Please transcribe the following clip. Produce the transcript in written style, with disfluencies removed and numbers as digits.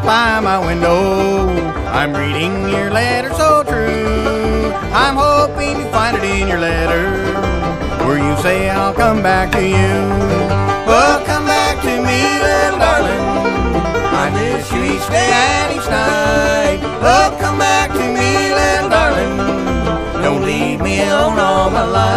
by my window. I'm reading your letter so true. I'm hoping you find it in your letter where you say I'll come back to you. Well, come back to me, little darling. I miss you each day and each night. Oh, come back to me, little darling. Don't leave me alone all my life.